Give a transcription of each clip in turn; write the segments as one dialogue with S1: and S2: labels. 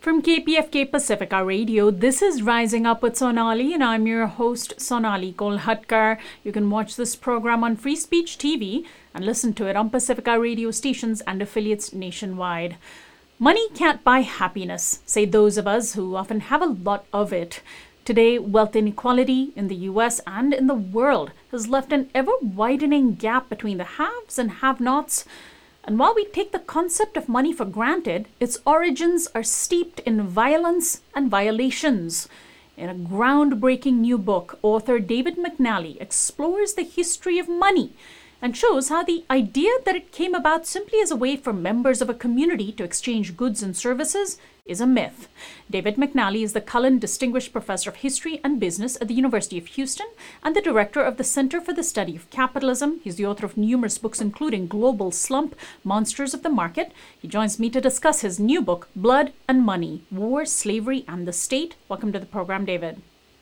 S1: From KPFK Pacifica Radio, this is Rising Up with Sonali, and I'm your host, Sonali Kolhatkar. You can watch this program on Free Speech TV and listen to it on Pacifica radio stations and affiliates nationwide. Money can't buy happiness, say those of us who often have a lot of it. Today, wealth inequality in the US and in the world has left an ever-widening gap between the haves and have-nots. And while we take the concept of money for granted, its origins are steeped in violence and violations. In a groundbreaking new book, author David McNally explores the history of money and shows how the idea that it came about simply as a way for members of a community to exchange goods and services is a myth. David McNally is the Cullen Distinguished Professor of History and Business at the University of Houston and the Director of the Center for the Study of Capitalism. He's the author of numerous books, including Global Slump, Monsters of the Market. He joins me to discuss his new book, Blood and Money, War, Slavery, and the State. Welcome to the program, David.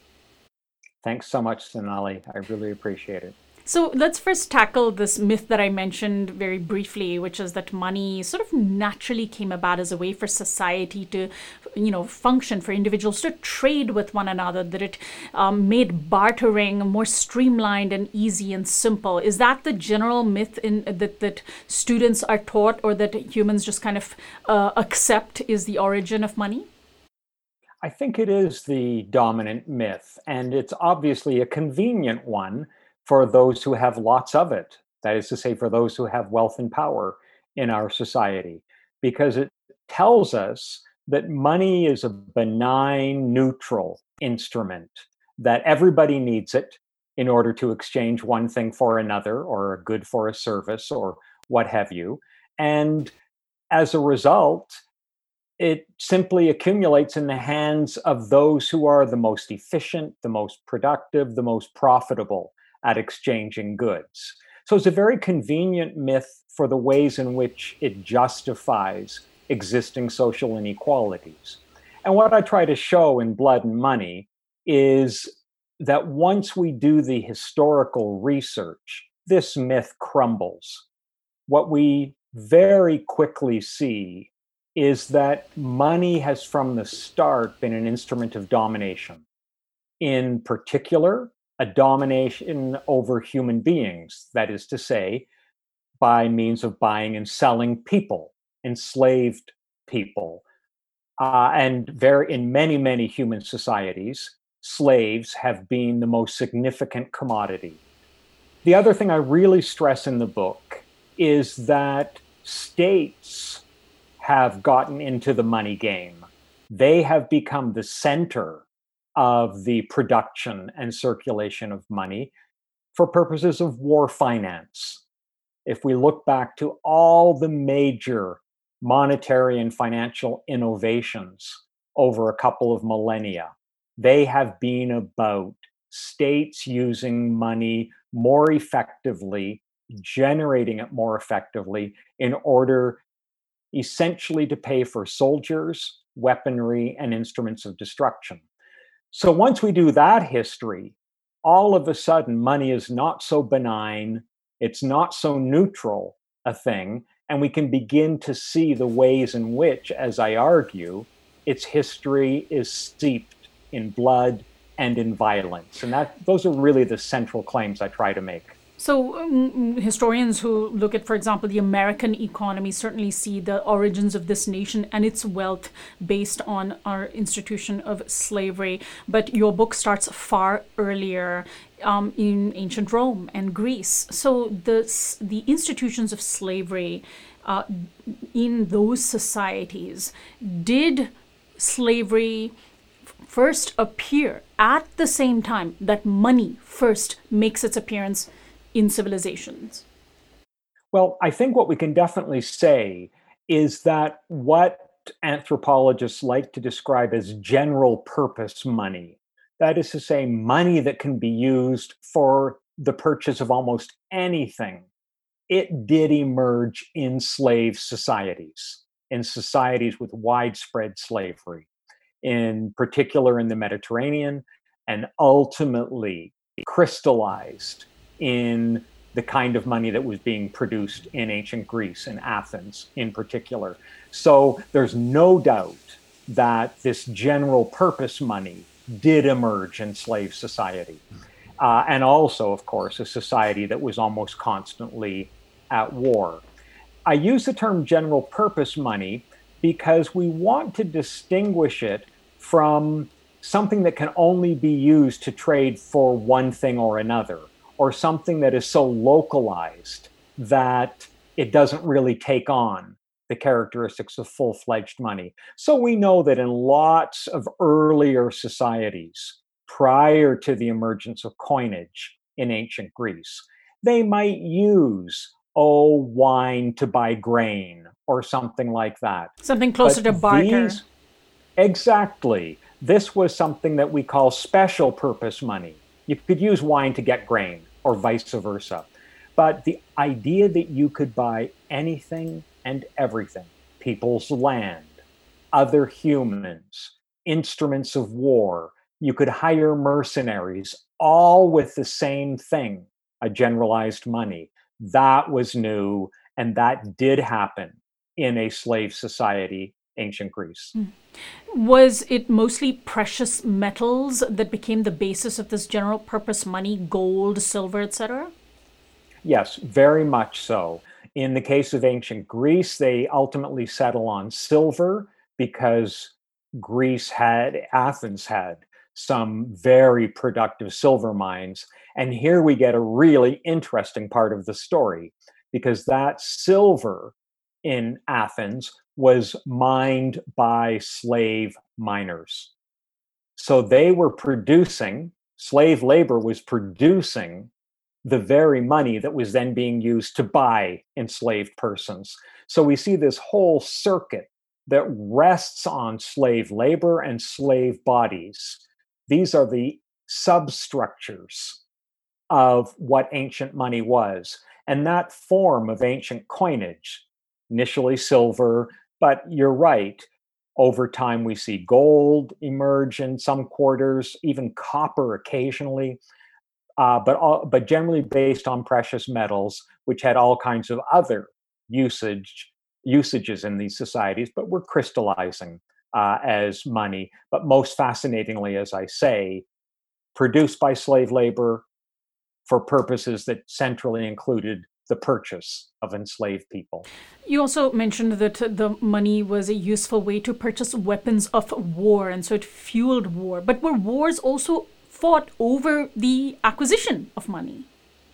S2: Thanks so much, Sonali. I really appreciate it.
S1: So let's first tackle this myth that I mentioned very briefly, which is that money sort of naturally came about as a way for society to, function, for individuals to trade with one another, that it made bartering more streamlined and easy and simple. Is that the general myth that students are taught, or that humans just kind of accept is the origin of money?
S2: I think it is the dominant myth, and it's obviously a convenient one for those who have lots of it. That is to say, for those who have wealth and power in our society, because it tells us that money is a benign, neutral instrument, that everybody needs it in order to exchange one thing for another, or a good for a service, or what have you. And as a result, it simply accumulates in the hands of those who are the most efficient, the most productive, the most profitable at exchanging goods. So it's a very convenient myth for the ways in which it justifies existing social inequalities. And what I try to show in Blood and Money is that once we do the historical research, this myth crumbles. What we very quickly see is that money has from the start been an instrument of domination. In particular, a domination over human beings, that is to say, by means of buying and selling people, enslaved people. And in many, many human societies, slaves have been the most significant commodity. The other thing I really stress in the book is that states have gotten into the money game. They have become the center of the production and circulation of money for purposes of war finance. If we look back to all the major monetary and financial innovations over a couple of millennia, they have been about states using money more effectively, generating it more effectively in order essentially to pay for soldiers, weaponry, and instruments of destruction. So once we do that history, all of a sudden money is not so benign, it's not so neutral a thing, and we can begin to see the ways in which, as I argue, its history is steeped in blood and in violence. And those are really the central claims I try to make.
S1: So historians who look at, for example, the American economy certainly see the origins of this nation and its wealth based on our institution of slavery. But your book starts far earlier in ancient Rome and Greece. So the institutions of slavery in those societies, did slavery first appear at the same time that money first makes its appearance in civilizations?
S2: Well, I think what we can definitely say is that what anthropologists like to describe as general purpose money, that is to say, money that can be used for the purchase of almost anything, it did emerge in slave societies, in societies with widespread slavery, in particular in the Mediterranean, and ultimately crystallized in the kind of money that was being produced in ancient Greece and Athens in particular. So there's no doubt that this general purpose money did emerge in slave society. And also, of course, a society that was almost constantly at war. I use the term general purpose money because we want to distinguish it from something that can only be used to trade for one thing or another, or something that is so localized that it doesn't really take on the characteristics of full fledged money. So we know that in lots of earlier societies, prior to the emergence of coinage in ancient Greece, they might use, oh, wine to buy grain or something like that.
S1: Something closer
S2: But
S1: to barter.
S2: these, exactly, this was something that we call special purpose money. You could use wine to get grain or vice versa. But the idea that you could buy anything and everything, people's land, other humans, instruments of war, you could hire mercenaries, all with the same thing, a generalized money. That was new, and that did happen in a slave society, ancient Greece.
S1: Was it mostly precious metals that became the basis of this general purpose money, gold, silver, etc.?
S2: Yes, very much so. In the case of ancient Greece, they ultimately settle on silver because Athens had some very productive silver mines. And here we get a really interesting part of the story because that silver in Athens was mined by slave miners. So they were producing, slave labor was producing the very money that was then being used to buy enslaved persons. So we see this whole circuit that rests on slave labor and slave bodies. These are the substructures of what ancient money was. And that form of ancient coinage, initially silver, but you're right, over time we see gold emerge in some quarters, even copper occasionally, but generally based on precious metals, which had all kinds of other usages in these societies, but were crystallizing as money. But most fascinatingly, as I say, produced by slave labor for purposes that centrally included the purchase of enslaved people.
S1: You also mentioned that the money was a useful way to purchase weapons of war, and so it fueled war. But were wars also fought over the acquisition of money?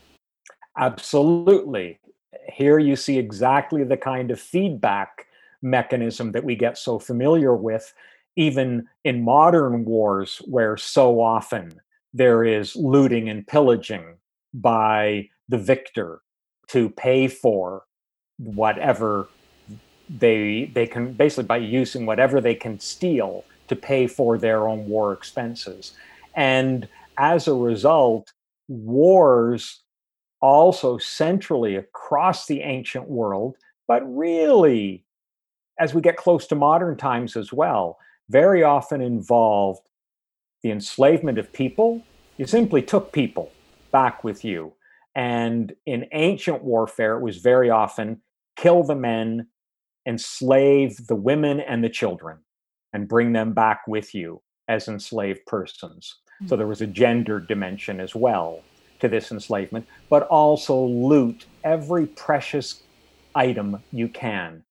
S2: Absolutely. Here you see exactly the kind of feedback mechanism that we get so familiar with, even in modern wars, where so often there is looting and pillaging by the victor to pay for whatever they can, basically by using whatever they can steal to pay for their own war expenses. And as a result, wars also centrally across the ancient world, but really, as we get close to modern times as well, very often involved the enslavement of people. You simply took people back with you. And in ancient warfare, it was very often kill the men, enslave the women and the children, and bring them back with you as enslaved persons. So there was a gender dimension as well to this enslavement, but also loot every precious item you can,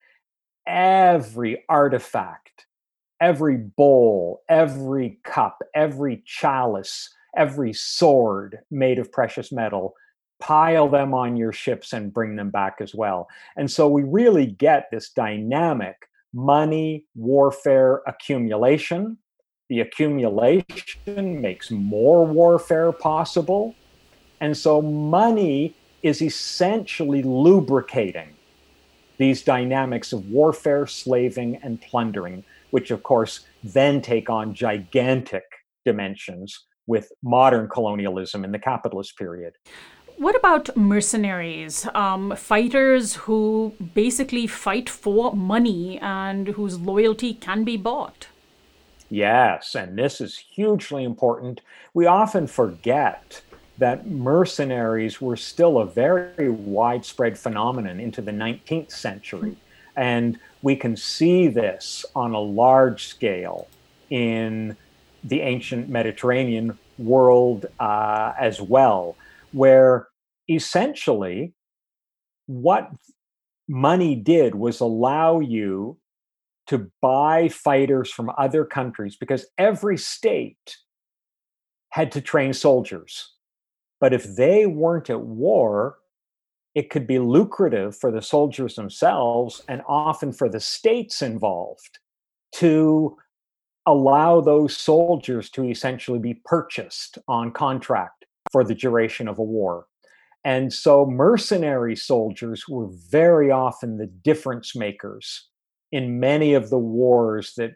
S2: every artifact, every bowl, every cup, every chalice, every sword made of precious metal. Pile them on your ships and bring them back as well. And so we really get this dynamic money warfare accumulation. The accumulation makes more warfare possible. And so money is essentially lubricating these dynamics of warfare, slaving, and plundering, which of course then take on gigantic dimensions with modern colonialism in the capitalist period.
S1: What about mercenaries, fighters who basically fight for money and whose loyalty can be bought?
S2: Yes, and this is hugely important. We often forget that mercenaries were still a very widespread phenomenon into the 19th century. And we can see this on a large scale in the ancient Mediterranean world as well, where essentially what money did was allow you to buy fighters from other countries because every state had to train soldiers. But if they weren't at war, it could be lucrative for the soldiers themselves and often for the states involved to allow those soldiers to essentially be purchased on contract for the duration of a war. And so mercenary soldiers were very often the difference makers in many of the wars that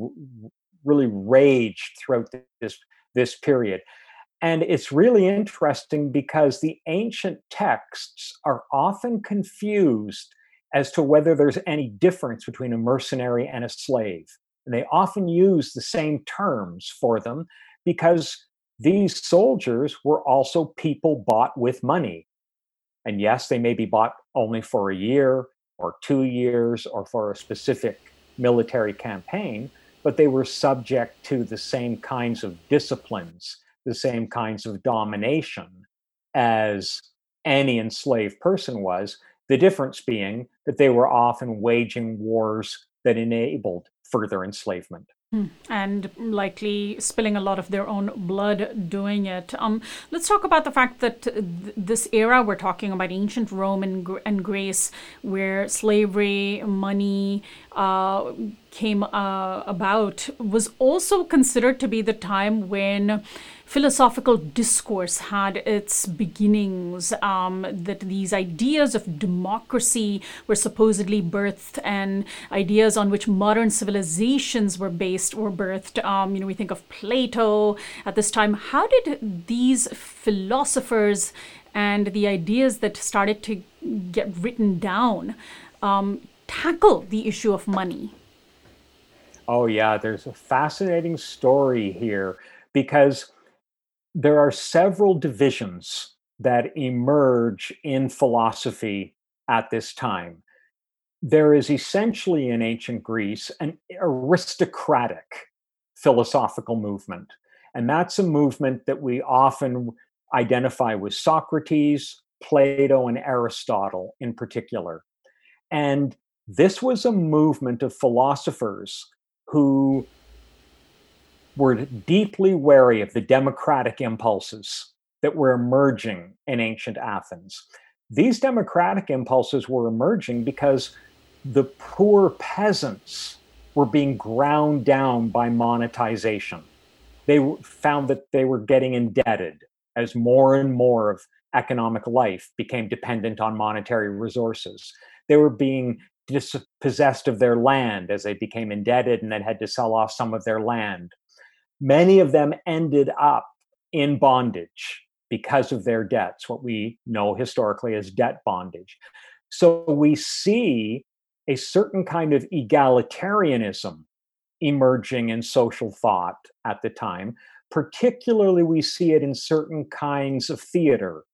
S2: really raged throughout this period. And it's really interesting because the ancient texts are often confused as to whether there's any difference between a mercenary and a slave. And they often use the same terms for them because these soldiers were also people bought with money. And yes, they may be bought only for a year or 2 years or for a specific military campaign, but they were subject to the same kinds of disciplines, the same kinds of domination as any enslaved person was. The difference being that they were often waging wars that enabled further enslavement.
S1: And likely spilling a lot of their own blood doing it. Let's talk about the fact that this era we're talking about, ancient Rome and Greece, where slavery, money came about, was also considered to be the time when philosophical discourse had its beginnings, that these ideas of democracy were supposedly birthed, and ideas on which modern civilizations were based were birthed. We think of Plato at this time. How did these philosophers and the ideas that started to get written down tackle the issue of money?
S2: Oh, yeah, there's a fascinating story here because there are several divisions that emerge in philosophy at this time. There is essentially in ancient Greece an aristocratic philosophical movement. And that's a movement that we often identify with Socrates, Plato, and Aristotle in particular. And this was a movement of philosophers who were deeply wary of the democratic impulses that were emerging in ancient Athens. These democratic impulses were emerging because the poor peasants were being ground down by monetization. They found that they were getting indebted as more and more of economic life became dependent on monetary resources. They were being dispossessed of their land as they became indebted and then had to sell off some of their land. Many of them ended up in bondage because of their debts, what we know historically as debt bondage. So we see a certain kind of egalitarianism emerging in social thought at the time. Particularly, we see it in certain kinds of theater.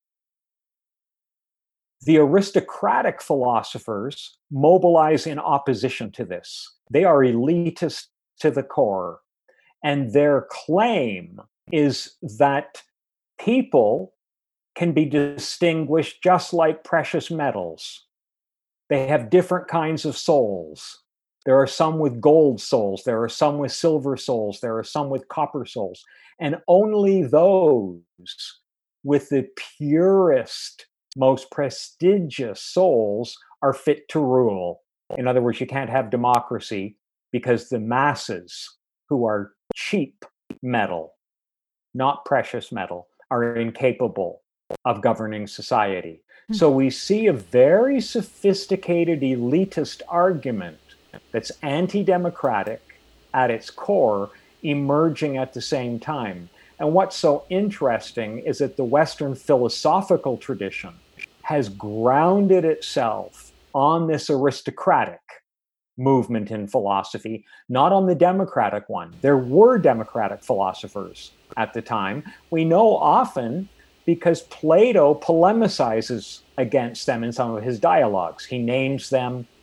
S2: The aristocratic philosophers mobilize in opposition to this. They are elitist to the core. And their claim is that people can be distinguished just like precious metals. They have different kinds of souls. There are some with gold souls. There are some with silver souls. There are some with copper souls. And only those with the purest, most prestigious souls are fit to rule. In other words, you can't have democracy because the masses who are cheap metal, not precious metal, are incapable of governing society. So we see a very sophisticated elitist argument that's anti-democratic at its core emerging at the same time. And what's so interesting is that the Western philosophical tradition has grounded itself on this aristocratic movement in philosophy, not on the democratic one. There were democratic philosophers at the time. We know often because Plato polemicizes against them in some of his dialogues. He names them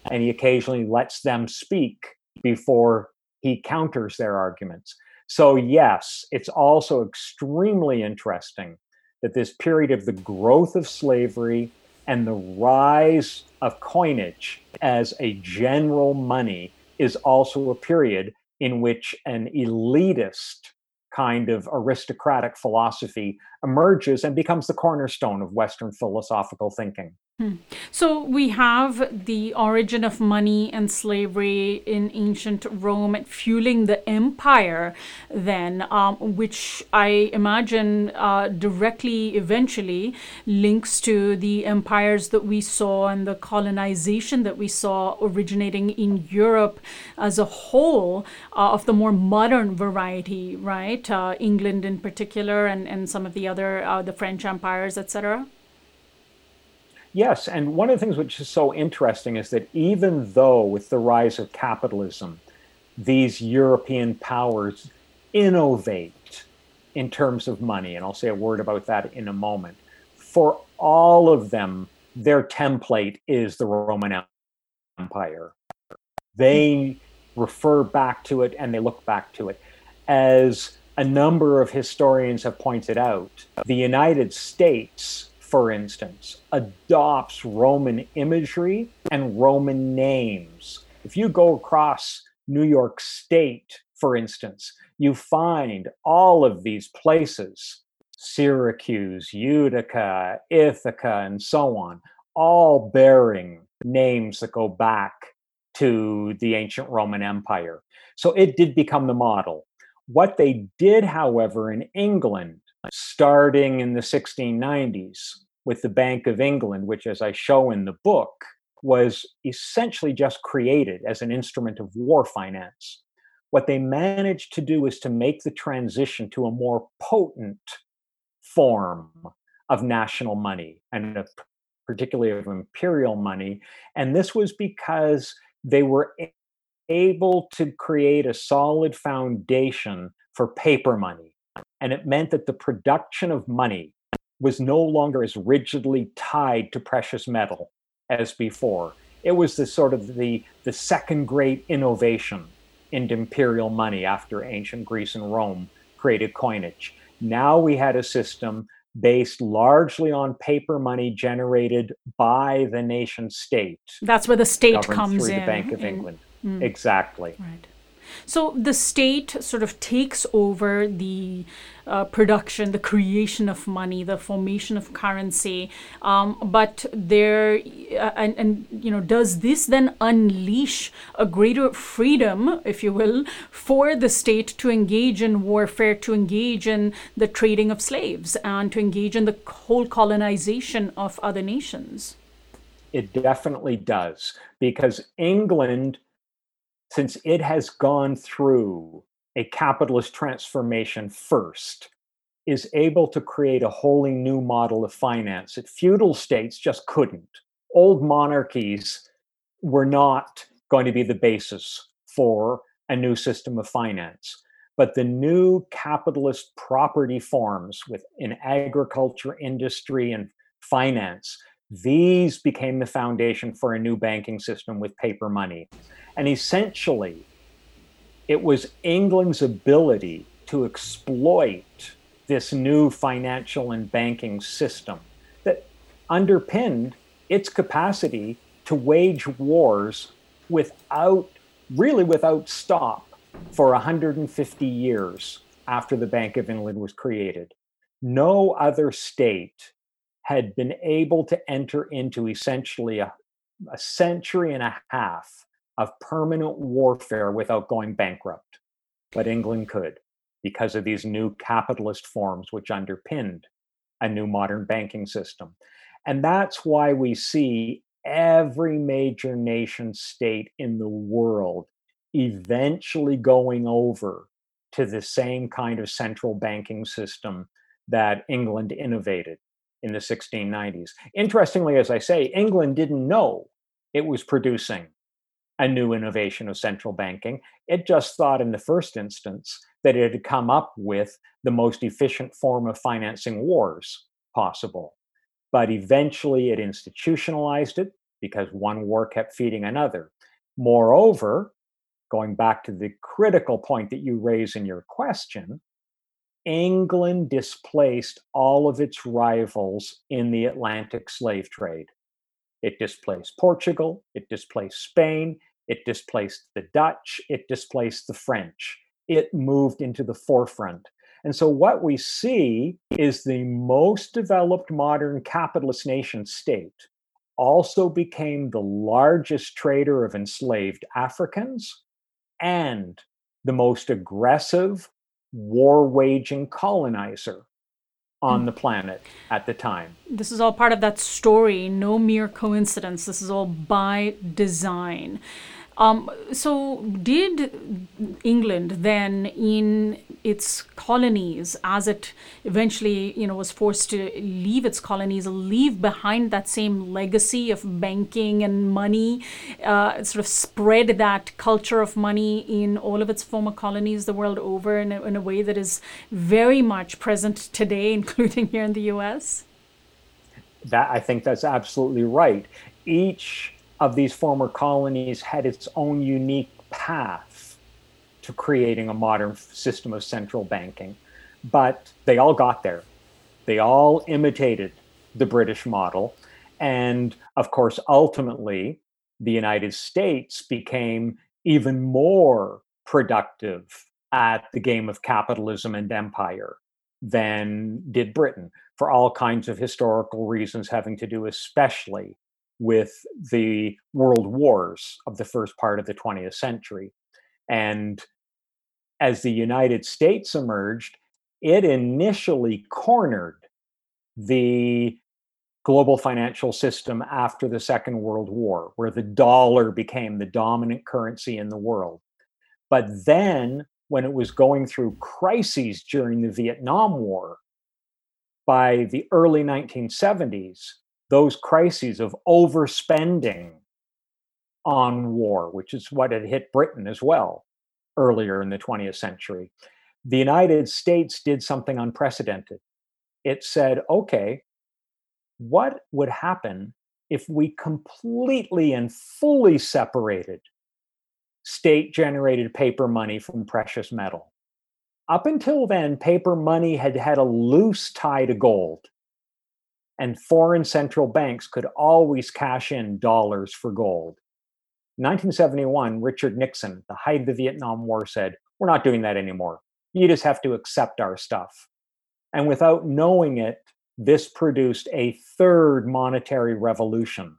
S2: and he occasionally lets them speak before he counters their arguments. So, yes, it's also extremely interesting that this period of the growth of slavery and the rise of coinage as a general money is also a period in which an elitist kind of aristocratic philosophy emerges and becomes the cornerstone of Western philosophical thinking.
S1: So we have the origin of money and slavery in ancient Rome fueling the empire, then, which I imagine directly eventually links to the empires that we saw and the colonization that we saw originating in Europe as a whole, of the more modern variety, right? England in particular, and some of the other, the French empires, etc.
S2: Yes, and one of the things which is so interesting is that even though with the rise of capitalism, these European powers innovate in terms of money, and I'll say a word about that in a moment, for all of them, their template is the Roman Empire. They refer back to it and they look back to it. As a number of historians have pointed out, the United States, for instance, adopts Roman imagery and Roman names. If you go across New York State, for instance, you find all of these places, Syracuse, Utica, Ithaca, and so on, all bearing names that go back to the ancient Roman Empire. So it did become the model. What they did, however, in England, starting in the 1690s with the Bank of England, which, as I show in the book, was essentially just created as an instrument of war finance. What they managed to do is to make the transition to a more potent form of national money, and particularly of imperial money. And this was because they were able to create a solid foundation for paper money. And it meant that the production of money was no longer as rigidly tied to precious metal as before. It was the sort of the second great innovation in imperial money after ancient Greece and Rome created coinage. Now we had a system based largely on paper money generated by the nation state.
S1: That's where the state
S2: governed
S1: comes
S2: through
S1: in.
S2: the Bank of England. Exactly.
S1: Right. So the state sort of takes over the production, the creation of money, the formation of currency. But there, and you know, does this then unleash a greater freedom, if you will, for the state to engage in warfare, to engage in the trading of slaves, and to engage in the whole colonization of other nations?
S2: It definitely does, because England, since it has gone through a capitalist transformation first, is able to create a wholly new model of finance that feudal states just couldn't. Old monarchies were not going to be the basis for a new system of finance. But the new capitalist property forms in agriculture, industry, and finance, these became the foundation for a new banking system with paper money. And essentially, it was England's ability to exploit this new financial and banking system that underpinned its capacity to wage wars without stop for 150 years after the Bank of England was created. No other state had been able to enter into essentially a century and a half of permanent warfare without going bankrupt. But England could, because of these new capitalist forms which underpinned a new modern banking system. And that's why we see every major nation state in the world eventually going over to the same kind of central banking system that England innovated in the 1690s. Interestingly, as I say, England didn't know it was producing a new innovation of central banking. It just thought in the first instance that it had come up with the most efficient form of financing wars possible. But eventually it institutionalized it because one war kept feeding another. Moreover, going back to the critical point that you raise in your question, England displaced all of its rivals in the Atlantic slave trade. It displaced Portugal, it displaced Spain, it displaced the Dutch, it displaced the French. It moved into the forefront. And so what we see is the most developed modern capitalist nation state also became the largest trader of enslaved Africans and the most aggressive war-waging colonizer on the planet at the time.
S1: This is all part of that story, no mere coincidence. This is all by design. So did England then, in its colonies, as it eventually, was forced to leave its colonies, leave behind that same legacy of banking and money, sort of spread that culture of money in all of its former colonies the world over in a way that is very much present today, including here in the US?
S2: I think that's absolutely right. Each of these former colonies had its own unique path to creating a modern system of central banking, but they all got there. They all imitated the British model. And of course, ultimately, the United States became even more productive at the game of capitalism and empire than did Britain, for all kinds of historical reasons having to do especially with the world wars of the first part of the 20th century. And as the United States emerged, it initially cornered the global financial system after the Second World War, where the dollar became the dominant currency in the world. But then, when it was going through crises during the Vietnam War, by the early 1970s, those crises of overspending on war, which is what had hit Britain as well earlier in the 20th century, the United States did something unprecedented. It said, okay, what would happen if we completely and fully separated state-generated paper money from precious metal? Up until then, paper money had had a loose tie to gold, and foreign central banks could always cash in dollars for gold. In 1971, Richard Nixon, the height of the Vietnam War, said, "We're not doing that anymore. You just have to accept our stuff." And without knowing it, this produced a third monetary revolution,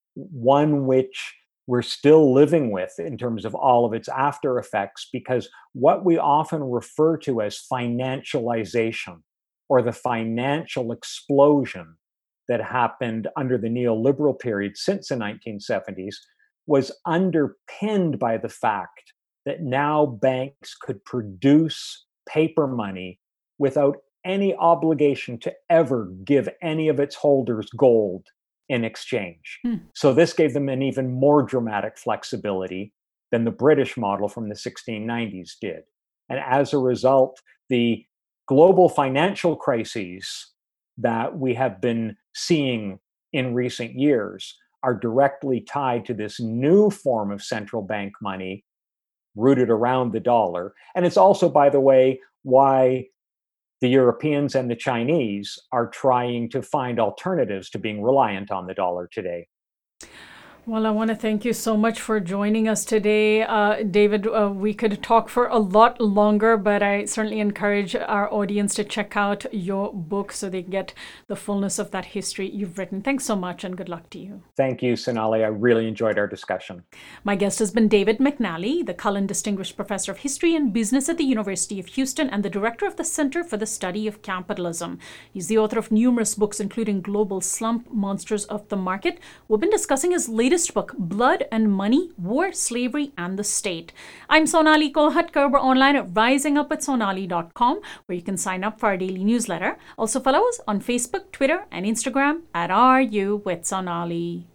S2: one which we're still living with in terms of all of its after effects, because what we often refer to as financialization, or the financial explosion that happened under the neoliberal period since the 1970s, was underpinned by the fact that now banks could produce paper money without any obligation to ever give any of its holders gold in exchange. So this gave them an even more dramatic flexibility than the British model from the 1690s did. And as a result, the global financial crises that we have been seeing in recent years are directly tied to this new form of central bank money rooted around the dollar. And it's also, by the way, why the Europeans and the Chinese are trying to find alternatives to being reliant on the dollar today.
S1: Well, I want to thank you so much for joining us today. David, we could talk for a lot longer, but I certainly encourage our audience to check out your book so they get the fullness of that history you've written. Thanks so much, and good luck to you.
S2: Thank you, Sonali. I really enjoyed our discussion.
S1: My guest has been David McNally, the Cullen Distinguished Professor of History and Business at the University of Houston and the Director of the Center for the Study of Capitalism. He's the author of numerous books, including Global Slump, Monsters of the Market. We've been discussing his latest book, Blood and Money, War, Slavery, and the State. I'm Sonali Kolhatkar. We're online at risingupwithsonali.com, where you can sign up for our daily newsletter. Also follow us on Facebook, Twitter, and Instagram at RU with Sonali.